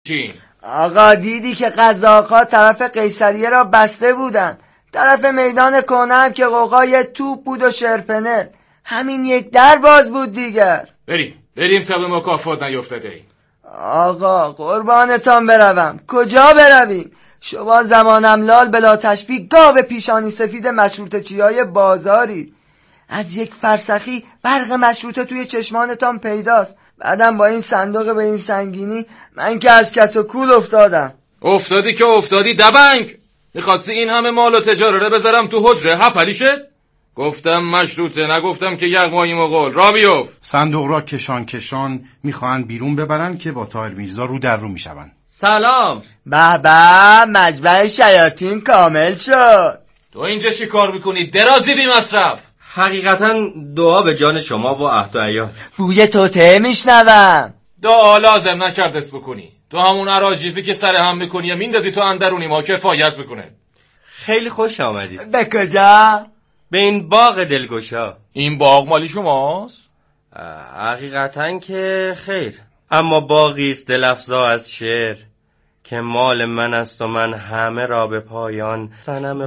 چی؟ آقا دیدی که قزاق‌ها طرف قیصریه را بسته بودن، طرف میدان کهنه هم که قوقای توپ بود و شرپنل، همین یک در باز بود دیگر. بریم تا به مکافات نیفتاده ایم. آقا قربانتان بروم، کجا برویم؟ شما زمانم لال بلا تشبیه گاو پیشانی سفید مشروطه چیای بازاری. از یک فرسخی برق مشروطه توی چشمانتان پیداست، بعدم با این صندوق به این سنگینی من که از کت و کول افتادم. افتادی که افتادی دبنگ. میخواستی این همه مال و تجاره بذارم تو حجره هپلی شد؟ گفتم مشروطه، نگفتم که یغمایی مغول. را بیفت. صندوق را کشان میخواهن بیرون ببرن که با طاهر میرزا رو در رو میشون. سلام. به مجمع شیاطین کامل شد. تو اینجا چی کار میکنی؟ درازی بی مصرف. حقیقتا دعا به جان شما و عهد و عیال. بوی توته میشنوم. دعا لازم نکردست بکنی. تو همون اراجیفی که سر هم میکنی میندازی تو اندرونی ما کفایت بکنه. خیلی خوش آمدید. به کجا؟ به این باغ دلگشا. این باغ مالی شماست؟ حقیقتا که خیر، اما باغی است دل‌افزا از شعر که مال من است و من همه را به پایان صنم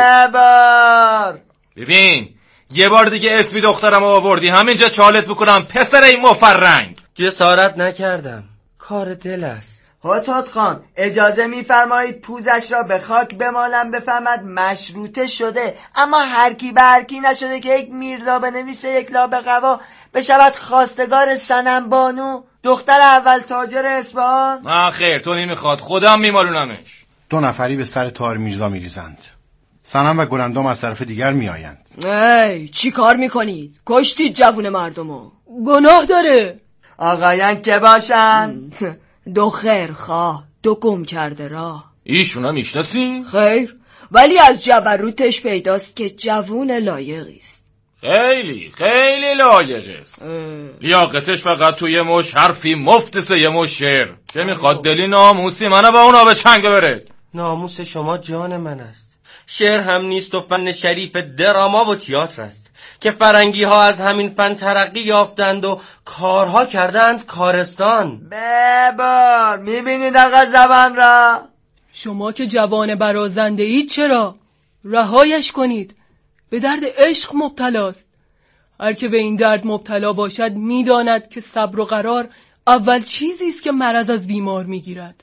ببار. ببین یه بار دیگه اسمی دخترم آوردی همینجا چالت بکنم پسر این مفرنگ. جسارت نکردم، کار دل است. هتات خان اجازه میفرمایید پوزش را به خاک بمالم بفهمد مشروطه شده، اما هر کی به هر کی نشده که یک میرزا بنویسه یک لابه قوا بشود خواستگار صنم بانو دختر اول تاجر اصفهان. نه خیر تو نمیخواد، خودم میمالونمش. 2 نفری به سر طاهر میرزا میریزند. صنم و گلندام از طرف دیگر میآیند. ای چی کار میکنید؟ کشتید جوون مردمو. گناه داره. آقایان که باشن؟ 2 خیرخواه 2 گم کرده راه. ایشونا میشناسی؟ خیر، ولی از جبروتش پیداست که جوون لایقیست. خیلی لایقیست. لیاقتش فقط توی مش حرفی مفتس یه مش شعر که میخواد دلی ناموسی منو با اونا به چنگ برد. ناموس شما جان من است. شعر هم نیست و فن شریف دراما و تئاتر است که فرنگی ها از همین فن ترقی یافتند و کارها کردند کارستان. ببار میبینید آقا زبان را؟ شما که جوان برازنده اید چرا؟ رهایش کنید، به درد عشق مبتلاست. هر که به این درد مبتلا باشد میداند که صبر و قرار اول چیزی است که مرض از بیمار میگیرد.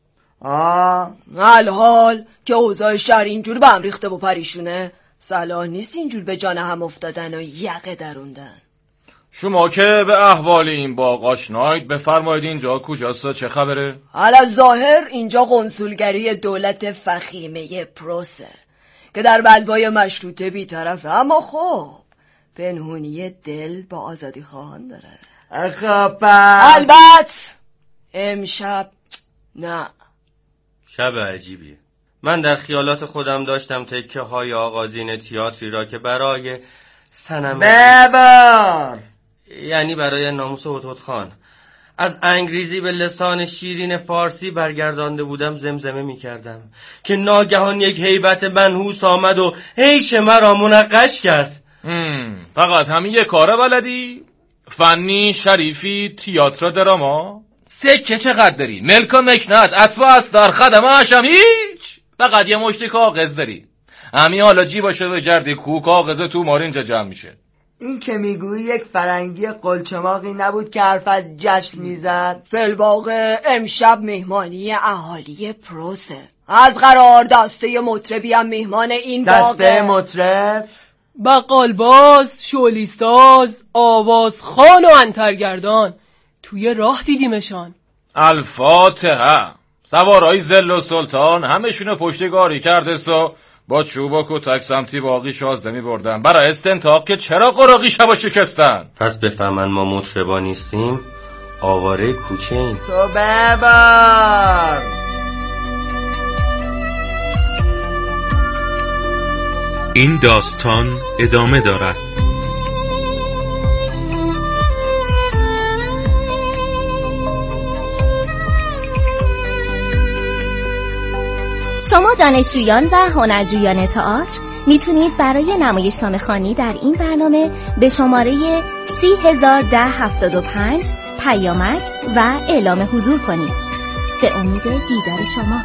الحال که اوضاع شهر اینجور به هم ریخته و پریشونه، صلاح نیست اینجور به جان هم افتادن و یقه دروندن. شما که به احوال این باغ آشنایید بفرمایید اینجا کجاست و چه خبره؟ علی ظاهر اینجا قنصولگری دولت فخیمه پروسه که در بلوای مشروطه بی‌طرفه، اما خب پنهونی دل با آزادی خواهان داره. خب پس البته امشب نه. شب عجیبیه. من در خیالات خودم داشتم تکه های آغازین تئاتری را که برای صنم ببار یعنی برای ناموس هتات خان از انگریزی به لسان شیرین فارسی برگردانده بودم زمزمه می کردم که ناگهان یک هیبت منحوس آمد و عیش مرا منقش کرد. فقط همین یه کاره بلدی؟ فنی، شریفی، تئاتر، دراما؟ سکه چقدر داری؟ ملک و مکنت، اسب و استار، خدمه هشم هیچ. فقط یه مشتی کاغذ داری. همین حالا جیبا شده گردی کو کاغذ تو مار اینجا جمع میشه. این که میگویی یک فرنگی قلچماقی نبود که حرف از جشن میزد؟ فی‌الواقع امشب مهمانی اهالی پروسه. از قرار دسته مطربی هم مهمان این باغه. دسته مطرب؟ بقالباز، شولیساز، آوازخوان و انترگردان. توی راه دیدیمشان. الفاتحه. سوارای زل و سلطان همشونو پشتگاری کرده سا با چوب و کتک سمتی باقی شازده می بردن برای استنتاق که چرا قراقی شبا شکستن. پس بفهمن ما مطربا نیستیم، آواره کوچه ایم. تو ببار. این داستان ادامه دارد. شما دانشجویان و هنرجویان تئاتر میتونید برای نمایشنامه خوانی در این برنامه به شماره 30,1075 پیامک و اعلام حضور کنید. به امید دیدار شما.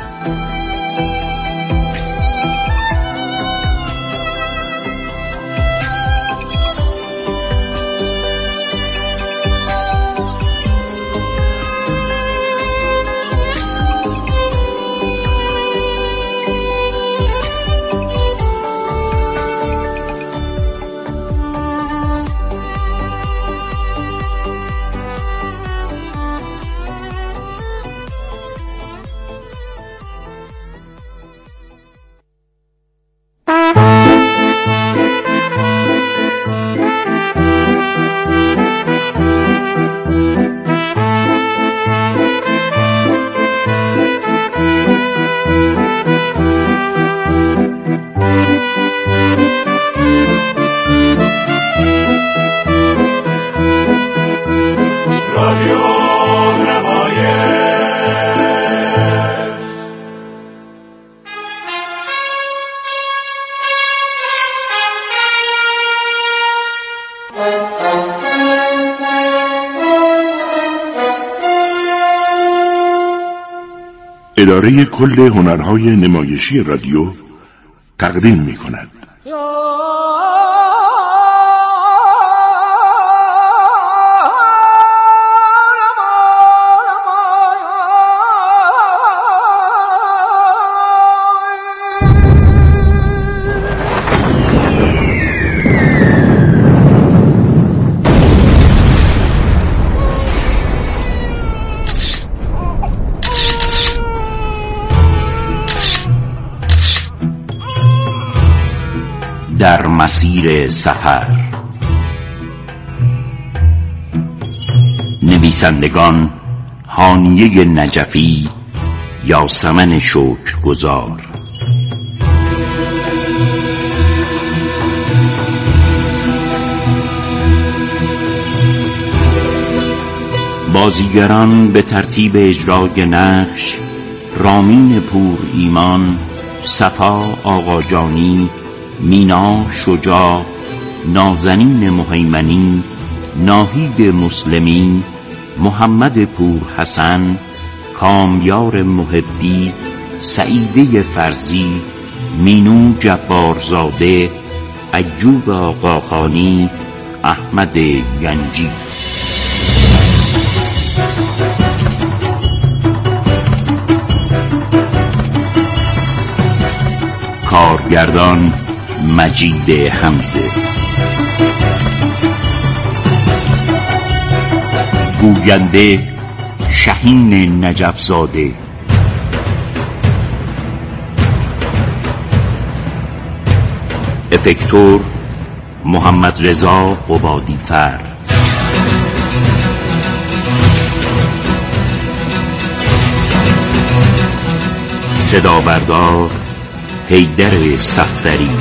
اداره کل هنرهای نمایشی رادیو تقدیم می‌کند. در مسیر سفر. نویسندگان: هانیه نجفی، یاسمن شکرگزار. بازیگران به ترتیب اجرای نقش: رامین پور ایمان، صفا آقاجانی، مینا شجاع، نازنین مهیمنی، ناهید مسلمی، محمد پور حسن، کامیار محبی، سعیده فرزی، مینو جبارزاده، ایوب آقاخانی، احمد گنجی. کارگردان: مجید حمزه. گوینده: شهین نجفزاده. افکتور: محمد رضا قبادیفر. صدا بردار: حیدر صفدری.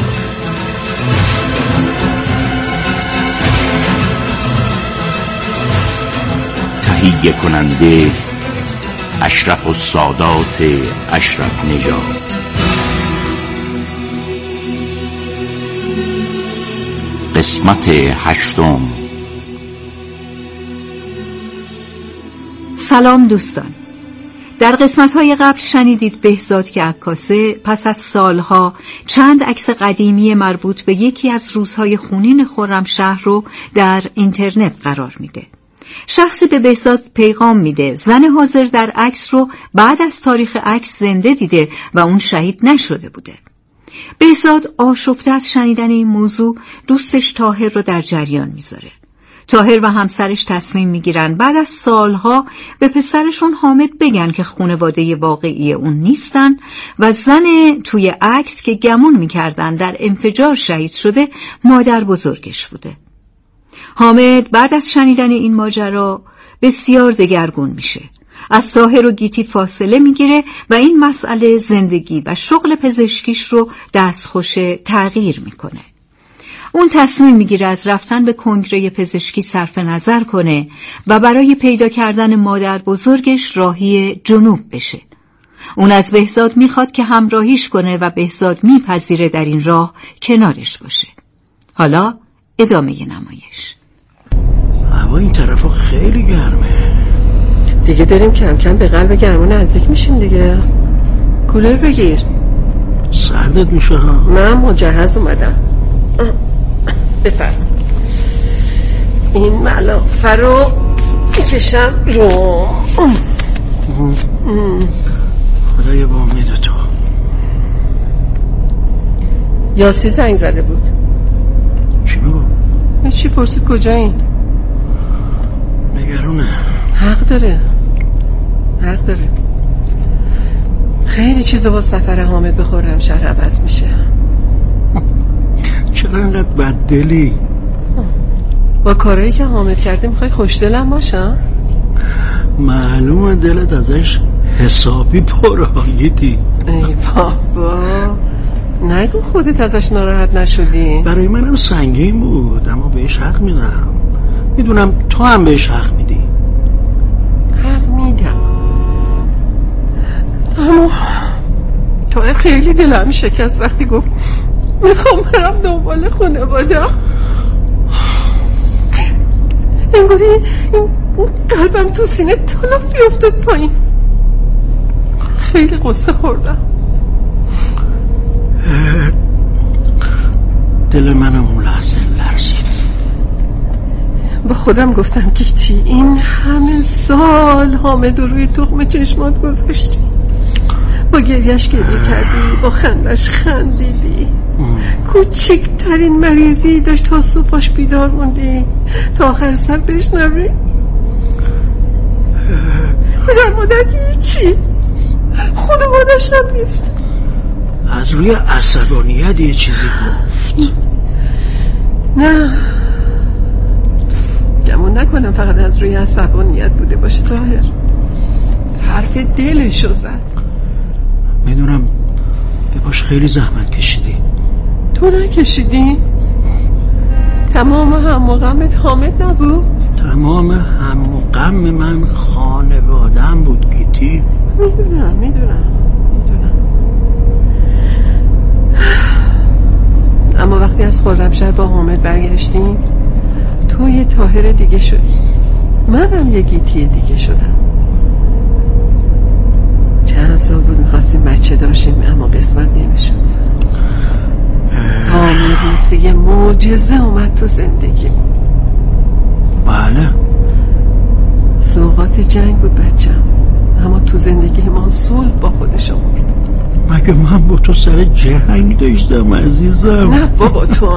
تهیه کننده: اشرف السادات اشرف نژاد. قسمت 8. سلام دوستان. در قسمت‌های قبل شنیدید بهزاد که عکاسه پس از سالها چند عکس قدیمی مربوط به یکی از روزهای خونین خرمشهر رو در اینترنت قرار میده. شخصی به بهزاد پیغام میده زن حاضر در عکس رو بعد از تاریخ عکس زنده دیده و اون شهید نشده بوده. بهزاد آشفته از شنیدن این موضوع دوستش طاهر رو در جریان میذاره. طاهر و همسرش تصمیم میگیرن بعد از سالها به پسرشون حامد بگن که خانواده واقعی اون نیستن و زن توی عکس که گمون میکردن در انفجار شهید شده مادر بزرگش بوده. حامد بعد از شنیدن این ماجرا بسیار دگرگون میشه. از طاهر و گیتی فاصله میگیره و این مسئله زندگی و شغل پزشکیش رو دستخوش تغییر میکنه. اون تصمیم میگیره از رفتن به کنگره پزشکی صرف نظر کنه و برای پیدا کردن مادر بزرگش راهی جنوب بشه. اون از بهزاد میخواد که همراهیش کنه و بهزاد میپذیره در این راه کنارش باشه. حالا ادامه نمایش. هوا این طرفا خیلی گرمه. دیگه داریم کم کم به قلب گرما نزدیک میشیم دیگه. کولر بگیر. سردت میشه ها. من مجهز اومدم. بفرم. این ملافه رو میکشم رو. خدای با امید تو. یاسی زنگ زده بود. چی میگو؟ چی پرسید کجایین؟ نگرونه. حق داره. خیلی چیزا با سفر حامد به خرمشهر عوض میشه. چرا انقدر بددلی؟ با کارهایی که حامد کرده میخوای خوشدلم باشم؟ معلومه دلت ازش حسابی پرآیدی. ای بابا نگو خودت ازش ناراحت نشدی. برای منم سنگین بود، اما بهش حق میدم. میدونم تو هم بهش حق میدی. حق میدم، اما تو خیلی دلم شکست وقتی گفت میخوام برم دنبال خانواده‌ام. انگاری این قلبم تو سینه تلاف بیافتاد پایین. خیلی قصه خوردم. دل منم اون لحظه لرزید. با خودم گفتم گیتی این همه سال حامد روی تخم چشمات گذاشتی، با گریش گریه کردی، با خندش خندیدی، کوچکترین مریضی داشت تا صبح پاش بیدار موندی تا آخر سر بشنوی. پدر مادر که هیچی، خانواده‌اش هم نیست. از روی عصبانیت یه چیزی گفت. نه گمون نکنم فقط از روی عصبانیت بوده باشه طاهر. حرف دلشو زد. میدونم به باش خیلی زحمت کشیدی. تو نکشیدی؟ تمام هم و غمت حامد نبود؟ تمام هم و غم من خانواده‌ام بود گیتی. میدونم اما وقتی از خرمشهر با حامد برگشتیم تو یه طاهر دیگه شدی، منم یه گیتی دیگه شدم. چند سال بود میخواستیم بچه داشتیم اما قسمت نمیشد. حامد مثل یه معجزه اومد تو زندگی. بله سوغات جنگ بود بچم، اما تو زندگی ما صلح با خودش آورد. مگه من با تو سر جنگ داشتم عزیزم؟ نه بابا تو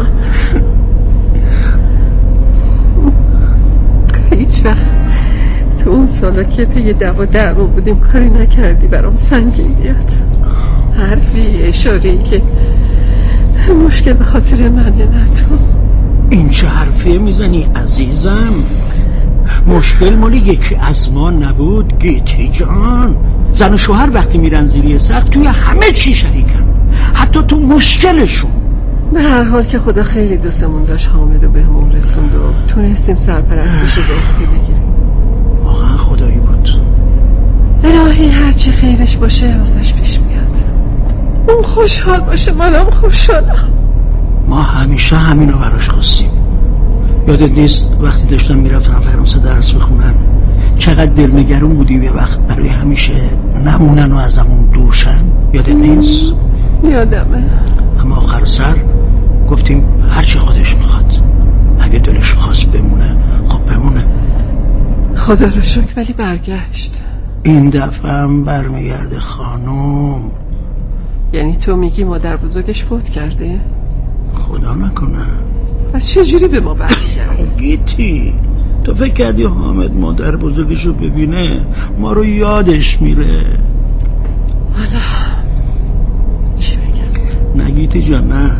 هیچ وقت تو اون سالا که پی دعوا درمون بودیم کاری نکردی برام سنگین بیاد. حرفی اشاره‌ای که مشکل به خاطر منه. نه تو این چه حرفیه میزنی عزیزم؟ مشکل مالی یکی از ما نبود گیتی جان. زن و شوهر وقتی میرن زیر سقف توی همه چی شریکن، حتی تو مشکلشون. به هر حال که خدا خیلی دوستمون داشت حامد و بهمون رسوند و تونستیم سرپرستش رو به عهده بگیریم. واقعا خدایی بود. الهی هرچی خیرش باشه واسش پیش میاد. اون خوشحال باشه منم خوشحالم. ما همیشه همینو براش خواستیم. یادت نیست وقتی داشتم میرفتم فرانسه درس بخونم چقدر دلنگرون بودیم یه وقت برای همیشه نمونن و ازمون دوشن؟ یادت نیست؟ یادمه. اما آخر سر گفتیم هرچی خودش میخواد، اگه دلش خواست بمونه خب بمونه. خدا رو شکر ولی برگشت. این دفعه هم برمیگرده خانم. یعنی تو میگی مادر بزرگش فوت کرده؟ خدا نکنه. پس چجوری به ما برمیگرده؟ گیتی تو فکر کردی حامد مادر بزرگشو ببینه ما رو یادش میره؟ حالا چی بگم؟ نه گیتی جان نه،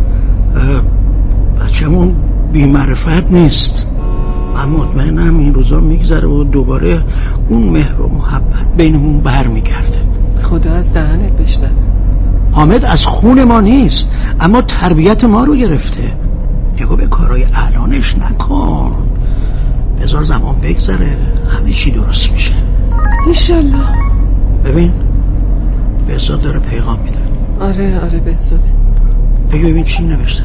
بچه‌مون بی‌معرفت نیست. من مطمئنم این روزا میگذره و دوباره اون مهر و محبت بینمون برمیگرده. خدا از دهنت بشنوه. حامد از خون ما نیست اما تربیت ما رو گرفته. نگو به کارهای الانش نکن، بذار زمان بگذره همه چی درست میشه انشالله. ببین بهزاد داره پیغام میده. آره بهزاده. ببین چی نوشته.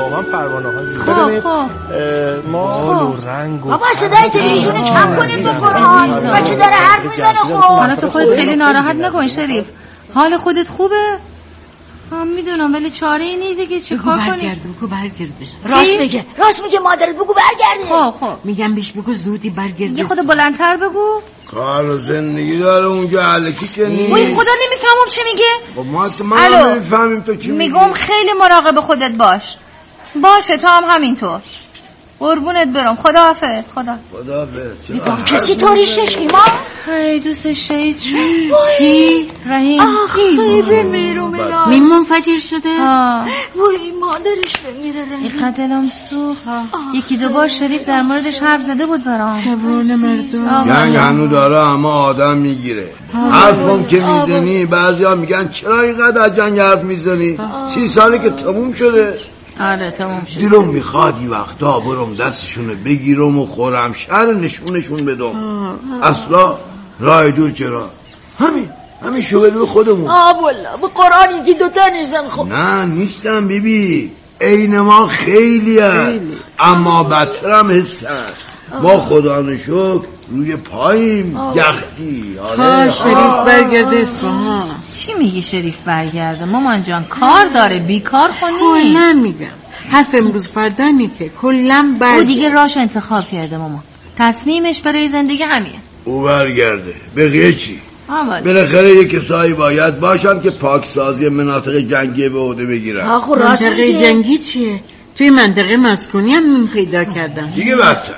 واقعا پروانه ها زیاده. خب مال و رنگ و بابا صدای تلویزیون کم کنیم به قرآن. بچه داره حرف میزنه. خب حالا تو خودت خیلی ناراحت نکن شریف. حال خودت خوبه؟ میدونم ولی چاره ای نیست دیگه چه کار کنی؟ بگو برگرده. راست میگه مادرت، بگو برگرده. خب میگم بهش بگو زودی برگرده. یه خود بلندتر بگو. کار و زندگی داره اونجا، علکی که نیست. وای خدا نمیفهمم چی میگه. ما نمیفهمیم تو چی میگی. میگم خیلی مراقب خودت باش. باشه تو هم همینطور. قربونت برم. خداحافظ. میگم کسی طوریشش ایمان؟ ای دوستش شهید شد. کی؟ رحیم. آخی بمیرم الهی. میمون فجر شده. وای مادرش بمیره رحیم. این قتلم سوخت. یکی دو بار شریف در موردش حرف زده بود برام. جوان مردم. جنگ هنو داره اما آدم میگیره. حرفم که میزنی بعضی ها میگن چرا اینقدر از جنگ حرف میزنی؟ 30 ساله که تموم شده. آره تموم شد. دلم میخواد این وقتا برم دستشونو بگیرم و خورم شهر نشونشون بدم. اصلا راه دور چرا؟ همین شغل خودمون. والله به قرآن یکی دوتا نیستن. خب نه نیستم بیبی، عین ما خیلی هست اما بدترم هستن. ما خدا نشکر روی پاییم یختی. شریف برگرده اصفهان. چی میگی شریف برگرده؟ مامان جان کار داره، بیکار خونی. کلن میگم حرف امروز فردا نیکه کلن برگرده. او دیگه راش انتخاب کرده مامان. تصمیمش برای زندگی همیه. او برگرده بقیه چی؟ بالاخره یک کسایی باید باشن که پاکسازی مناطق جنگی به عهده بگیرن. منطقه جنگی چیه؟ توی منطقه مسکونی هم پیدا کردم دیگه بدتر.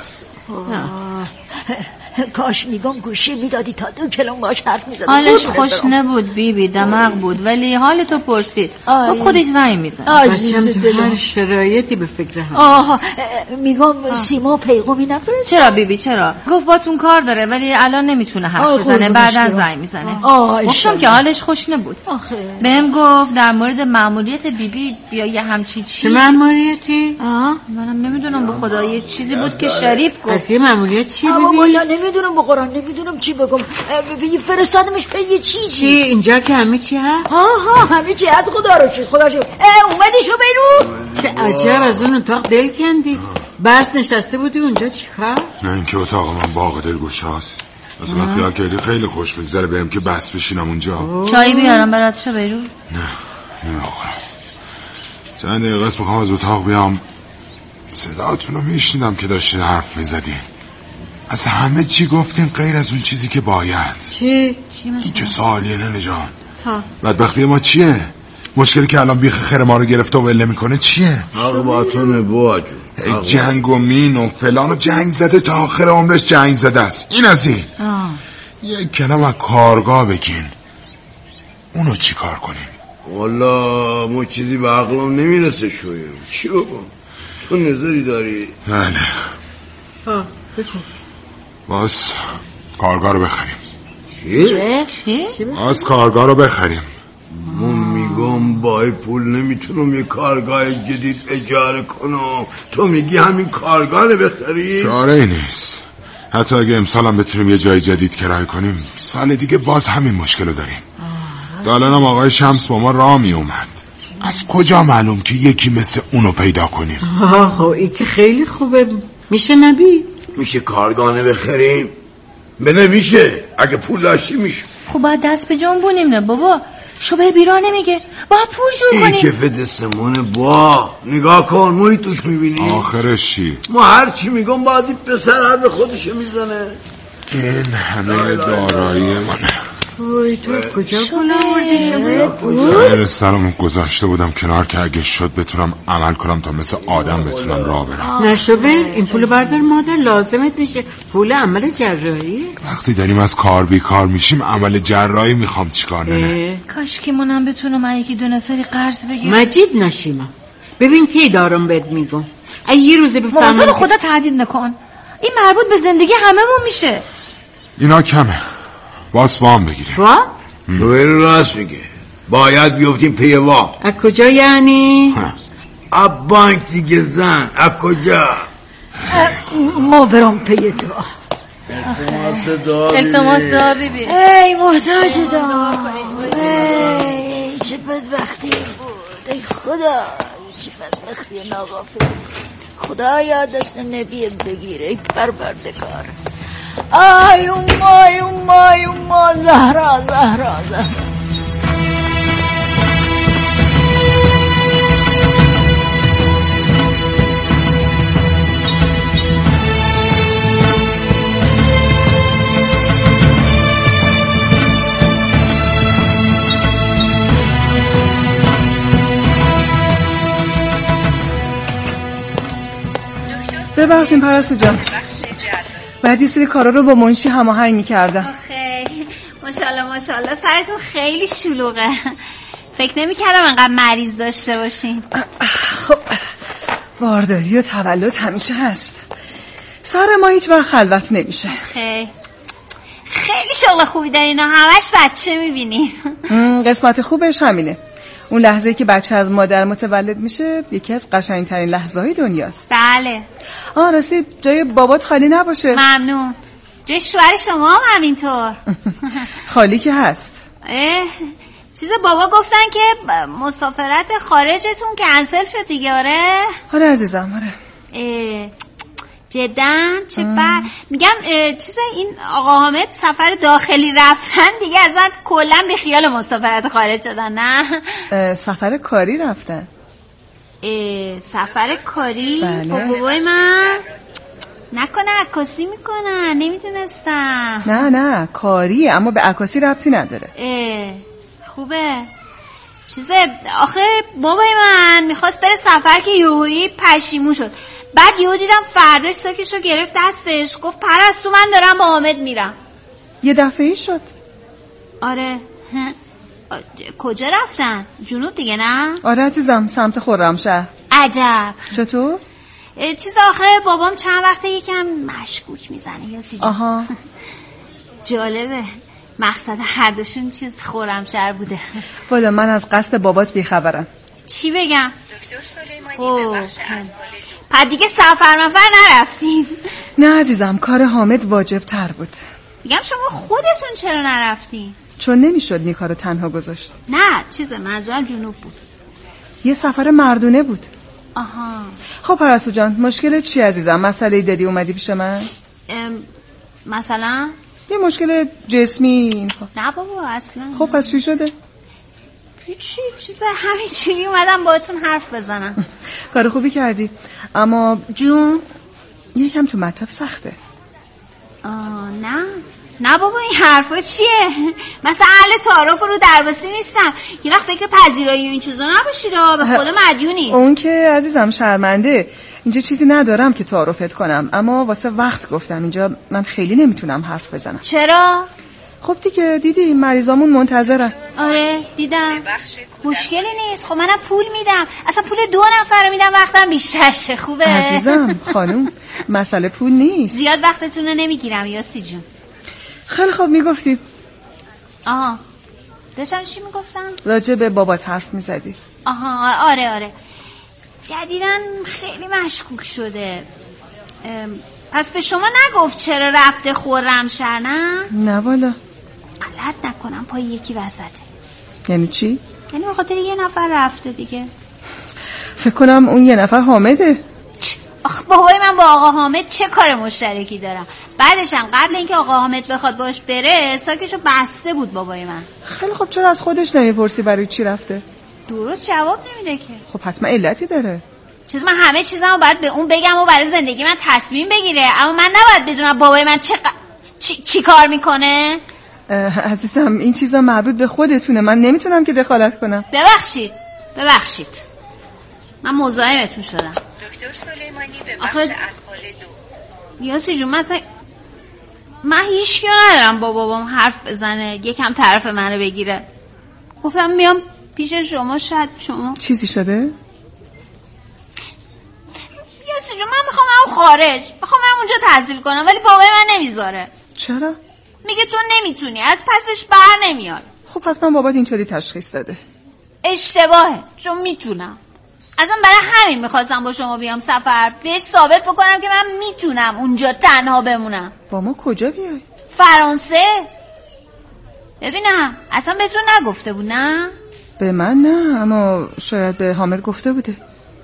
کاش میگم گوشی میدادی تا 2 کلم باش حرف میزد. حالش خوش نبود بیبی، دماغ بود، ولی حال تو پرسید. خودش زنگ میزن. بچم تو هر شرایطی به فکر هم. میگم سیما پیغامی نفرست. چرا بیبی چرا؟ گفت باتون کار داره ولی الان نمیتونه حرف بزنه، بعدن زنگ میزنه. گفتم که حالش خوش نبود. بهم گفت در مورد مأموریت بیبی بیا یه همچی چی. چه مأموریتی؟ منم نمیدونم به خدا، یه چیزی بود که شریف گفت. از یه مأموریت چی بیبی؟ نمیدونم به قرآن نمیدونم چی بگم. فرستادمش به یه چیزی. چی اینجا که همه چی هست؟ همه چی هست. خدا رو شکر. اومدی شو بیرون. چه عجب از اون اتاق دل کندی. بس نشسته بودی اونجا چیکار؟ نه اینکه اتاق من باغ دلگشاست. مثلا خیال کردی خیلی خوش بگذره بهم که بس بشینم اونجا. چایی بیارم برات شو بیرون؟ نه نمیخورم. چند دقیقه است میخوام از اتاق بیام. صداتون رو میشنیدم که داشتین حرف میزدین. از همه چی گفتین غیر از اون چیزی که باید. چی؟ این چه سوالیه ننه جان؟ بدبختی ما چیه؟ مشکلی که الان بیخ خیر ما رو گرفته و ول نمیکنه چیه؟ عقباتون بوا جون. جنگ و مین و فلان و جنگ زده تا آخر عمرش جنگ زده است. این از این. یک کلام از کارگاه بگین. اونو چی کار کنیم؟ والا ما چیزی به عقلم نمیرسه شویم. چی بگم؟ تو نظری داری؟ بله. باز کارگاه رو بخریم. چی؟ باز کارگاه رو بخریم. من میگم با پول نمیتونم یه کارگاه جدید اجاره کنم. تو میگی همین کارگاه رو بخری؟ چاره ای نیست. حتی اگه امسال بتونیم یه جای جدید کرایه کنیم سال دیگه باز همین مشکل رو داریم. الانم آقای شمس با ما راه می اومد. از کجا معلوم که یکی مثل اونو پیدا کنیم؟ خب این که خیلی خوبه. میشه نبی؟ میشه کارگاه بخریم؟ نمیشه. اگه پول داشتی میشه. خب باید دست به جنبونیم نه بابا. شوبر بیراه نمیگه باید پول جور کنیم. این کف دستمونه با نگاه کن موی توش میبینی؟ آخرش چی؟ ما هرچی میگم باید این پسر هر به خودش میزنه. این همه دارایی منه. اوی تو کجا پول آوردی؟ خیر سرمون گذاشته بودم کنار که اگه شد بتونم عمل کنم تا مثل آدم بتونم راه برم. نشو این پول بردار مادر لازمت میشه. پول عمل جراحی. وقتی داریم از کار بیکار میشیم عمل جراحی میخوام چیکار نه؟ کاش که منم بتونم یکی 2 نفری قرض بگیرم. مجید نشیما ببین کی دارم بهت میگم. یه روزه بفهمم تو رو خدا تهدید نکن. این مربوط به زندگی هممون میشه. اینا کمه. باز وام بگیریم. وام؟ شوهر راست میگه. باید بیفتیم پی وام. از کجا یعنی؟ اب بانک دیگه زن. از کجا؟ ما برام پی تو. التماس دعا بیبی. ای محتاج دعا. ای چه بدبختی بود. ای خدا چه بدبختی ناغافل. خدا یادش نبیم بگیره ای پروردگار. آی اوما زهرا. ببخشید پرستو جان، بعد یه سری کارا رو با منشی هماهنگ می‌کردم. خیلی ماشاءالله سرتون خیلی شلوغه. فکر نمی‌کردم انقدر مریض داشته باشین. خب بارداری و تولد همیشه هست، سر ما هیچ وقت خلوت نمیشه. خیلی شغل خوبی دارین، همش بچه می‌بینین. قسمت خوبش همینه، اون لحظه‌ای که بچه از مادر متولد میشه یکی از قشنگترین لحظه‌های دنیاست. بله. راستی جای بابات خالی نباشه. ممنون. جای شوهر شما هم همینطور. خالی که هست. چیز بابا گفتن که مسافرت خارجتون کنسل شد دیگه. آره عزیزم آره. جداً چه میگم چیز این آقا حامد سفر داخلی رفتن دیگه، از من کلا به خیال مسافرت خارج شدن. نه سفر کاری رفتن. سفر کاری؟ بله. بابای من نکنه عکاسی میکنن، نمیدونستم. نه کاریه اما به عکاسی ربطی نداره. خوبه. آخه بابای من میخواست بره سفر که یهویی پشیمون شد، بعد یهو دیدم فرداش ساکشو گرفت دستش، گفت پرستو من دارم با حامد میرم. یه دفعه‌ای شد. آره. کجا رفتن؟ جنوب دیگه نه؟ آره عزیزم، سمت خرمشهر. عجب. چطور؟ آخه بابام چند وقته یکم مشکوک میزنه یا سیجا. آها. جالبه، مقصد هر دوشون چیز خرمشهر بوده. والا من از قصد بابات بیخبرم. چی بگم؟ خب پس دیگه سفر نرفتین؟ نه عزیزم، کار حامد واجب تر بود. میگم شما خودتون چرا نرفتین؟ چون نمیشد نیکا رو تنها گذاشت. نه منظورم جنوب بود. یه سفر مردونه بود. آها. خب پرستو جان، مشکل چی عزیزم؟ مسئله دادی اومدی پیش من؟ مثلا؟ یه مشکل جسمی اینها. نه بابا اصلا. خب پس چی شده؟ هیچی، همینجوری اومدم باهاتون حرف بزنم. کار خوبی کردی، اما جون یکم تو مطلب سخته. نه بابا این حرفا چیه؟ مثلا اهل تعارف رو دربستی نیستم، یه وقت فکر پذیرایی و این چیزا نباشید، به خدا مدیونی. اون که عزیزم شرمنده، اینجا چیزی ندارم که تعارفت کنم، اما واسه وقت گفتم، اینجا من خیلی نمیتونم حرف بزنم. چرا؟ خب دیگه دیدی مریضامون منتظرن. آره دیدم. مشکلی نیست، خب منم پول میدم، اصلا پول 2 نفر رو میدم، وقتم بیشتر شه. خوبه عزیزم خانوم، مسئله پول نیست. زیاد وقتتون رو نمیگیرم یاسی جون. خیلی خوب میگفتی. داشتم چی میگفتم؟ راجع به بابات حرف میزدی. آره جدیدن خیلی مشکوک شده. پس به شما نگفت چرا رفته خرمشهر؟ نه والا. غلط نکنم پای یکی وسطه. یعنی چی؟ یعنی به خاطر یه نفر رفته دیگه. فکر کنم اون یه نفر حامده. بابای من با آقا حامد چه کار مشترکی دارم؟ بعدشم قبل اینکه آقا حامد بخواد باش بره ساکشو بسته بود بابای من. خیلی خب چرا از خودش نمیپرسی برای چی رفته؟ درست جواب نمیده که. خب حتما علتی داره. من همه چیزمو باید به اون بگم و برای زندگی من تصمیم بگیره، اما من نباید بدونم بابای من چی کار میکنه. عزیزم این چیزا مربوط به خودتونه، من نمیتونم که دخالت کنم. ببخشید من مزاحمتون شدم. دکتر سلیمانی به بخش اطفال 2. یاسی جون من هیچ ندارم با بابام حرف بزنه یکم طرف منو بگیره. گفتم میام پیش شما، شاید شما چیزی شده؟ یاسی جون من میخوام خارج، میخوام اونجا تحصیل کنم، ولی بابای من نمیذاره. چرا؟ میگه تو نمیتونی، از پسش بر نمیاد. خب حتما بابات اینطوری تشخیص داده. اشتباهه، چون میتونم. اصلا برای همین میخواستم با شما بیام سفر، بهش ثابت بکنم که من میتونم اونجا تنها بمونم. با ما کجا بیای؟ فرانسه. ببینم اصلا بهتون نگفته بود؟ نه به من نه، اما شاید به حامد گفته بوده.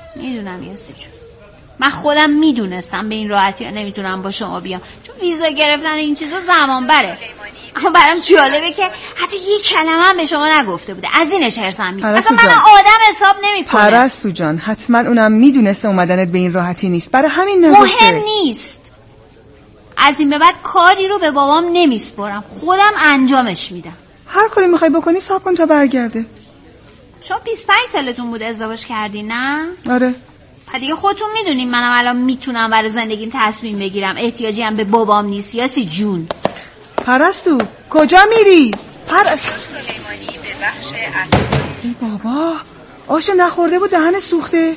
میدونم یاسی جون، من خودم میدونستم به این راحتی ها نمیتونم با شما بیام، چون ویزا گرفتن این چیزا زمان بره. اما برام جالبه که حتی یک کلمه هم به شما نگفته بوده. از اینش حرصم میاد. اصلا من آدم حساب نمیکنه. پرستو جان حتما اونم میدونسته اومدنت به این راحتی نیست، برای همین نگفته. مهم نیست. از این به بعد کاری رو به بابام نمیسپرم، خودم انجامش میدم. هر کاری میخوای بکنی صبر کن تا برگرده. شما 25 سالتون بود ازدواج کردی نه؟ آره. دیگه خودتون میدونین منم الان میتونم برای زندگیم تصمیم بگیرم، احتیاجی هم به بابام نیست. یاسی جون پرستو کجا میری؟ پرستو سلیمانی به بخش ای بابا آشو نخورده بود دهن سوخته.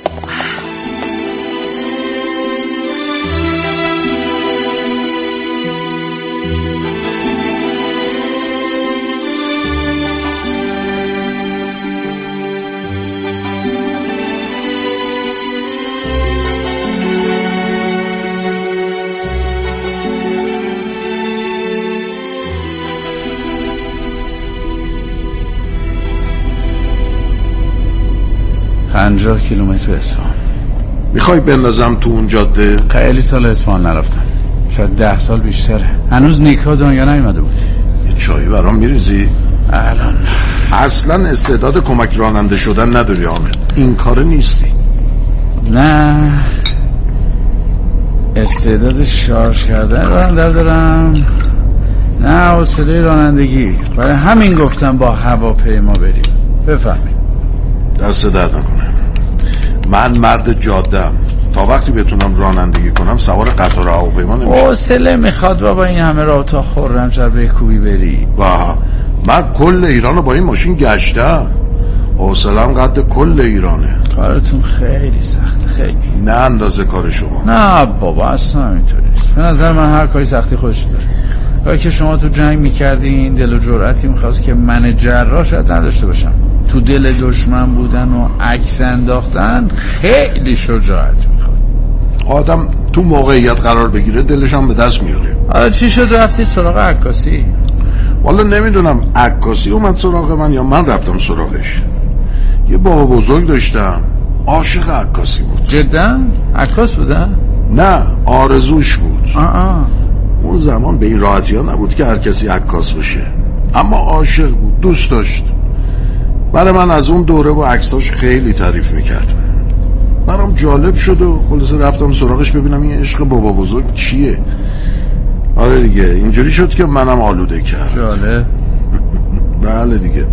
پنجاه کیلومتر اصفهان. میخوای بندازم تو اون جاده؟ خیلی سال اصفهان نرفتم، شاید 10 سال بیشتره. هنوز نیکا دنیا نیومده بود. یه چایی برام میریزی؟ الان اصلا استعداد کمک راننده شدن نداری حامد، این کار نیستی. نه استعداد شارژ کردن راننده دارم، نه حوصله رانندگی. برای همین گفتم با هواپیما بریم. بفهمید دست درد نکنه. من مرد جاده‌ام، تا وقتی بتونم رانندگی کنم سوار قطار هواپیما نمیشم. حوصله میخواد بابا این همه راه تا خرمشهر به کوبی بری؟ من کل ایرانو با این ماشین گشتم، حوصله‌ام قد کل ایرانه. کارتون خیلی سخته، خیلی. نه اندازه کار شما. نه بابا اصلا همینطوری نیست. به نظر من هر کاری سختی خودش داره. کاری که شما تو جنگ میکردین دل و جرأتی میخواست که من جراح شاید نداشته باشم. تو دل دشمن بودن و عکس انداختن خیلی شجاعت میخواد. آدم تو موقعیت قرار بگیره دلش هم به دست میاره. چی شد رفتی سراغ عکاسی؟ والا نمیدونم عکاسی اومد سراغ من یا من رفتم سراغش. یه بابا بزرگ داشتم عاشق عکاسی بود. جدا؟ عکاس بودن؟ نه آرزوش بود. اون زمان به این راحتی ها نبود که هر کسی عکاس باشه، اما عاشق بود، دوست داشت. برای من از اون دوره با عکساش خیلی تعریف میکرد. برام جالب شد و خلاصه رفتم سراغش ببینم این عشق بابا بزرگ چیه. آره دیگه اینجوری شد که منم آلوده کرد. جالب. بله دیگه.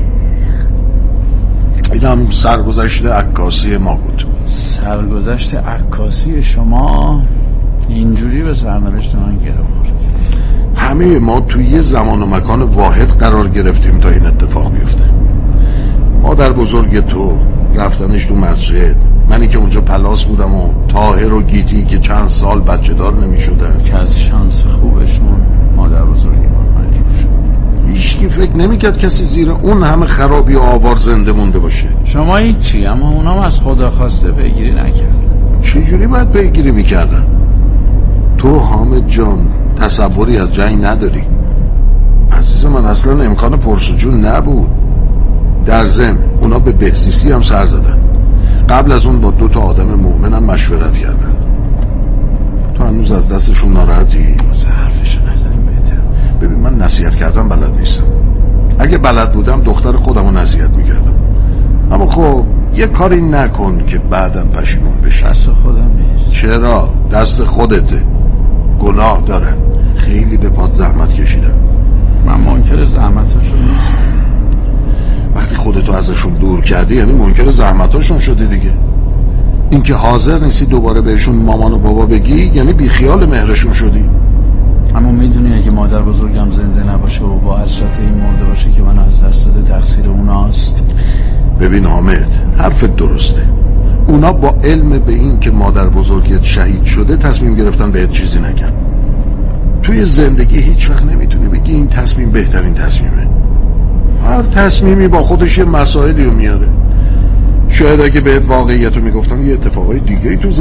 اینم سرگذشت عکاسی ما بود. سرگذشت عکاسی شما اینجوری به سرنوشت من گره خورد. همه ما توی یه زمان و مکان واحد قرار گرفتیم تا این اتفاق بیفته. مادر بزرگ تو رفتنش تو مسجد، منی که اونجا پلاس بودم و طاهر و گیتی که چند سال بچه دار نمی شدن، که از شانس خوبشون مادر بزرگی ما مجبور شد. هیچکی فکر نمی کرد کسی زیر اون همه خرابی و آوار زنده مونده باشه. شما هیچی، اما اونام از خدا خواسته پیگیری نکردن. چجوری باید پیگیری میکردن؟ تو حامد جان تصوری از جنگ نداری. عزیز من اصلا امکان پرسجو نبود. در ضمن اونا به بهزیستی هم سر زدن. قبل از اون با 2 آدم مؤمنم مشورت کردن. تو هنوز از دستشون ناراحتی؟ واسه حرفشو نزنیم بهتر. ببین من نصیحت کردم بلد نیستم. اگه بلد بودم دختر خودمو نصیحت میکردم. اما خب یه کاری نکن که بعدم پشیمون بشی. دست خودم نیست. چرا؟ دست خودته. گناه دارن. خیلی به پات زحمت کشیدن. من منکر زحمتاشون نیستم. وقتی خودتو ازشون دور کردی یعنی منکر زحمتاشون شده دیگه. اینکه حاضر نیستی دوباره بهشون مامان و بابا بگی یعنی بیخیال مهرشون شدی. اما میدونی اگه مادر بزرگم زنده نباشه و با حسرت این مرده باشه که من از دست داده تقصیر اوناست. ببین حامد حرفت درسته. اونا با علم به این که مادر بزرگت شهید شده تصمیم گرفتن بهت چیزی نگن. توی زندگی هیچ وقت نمیتونی بگی این تصمیم بهترین تصمیمه. هر تصمیمی با خودش یه مسائلی رو میاره. شاید اگه بهت واقعیت رو میگفتم یه اتفاقای دیگه تو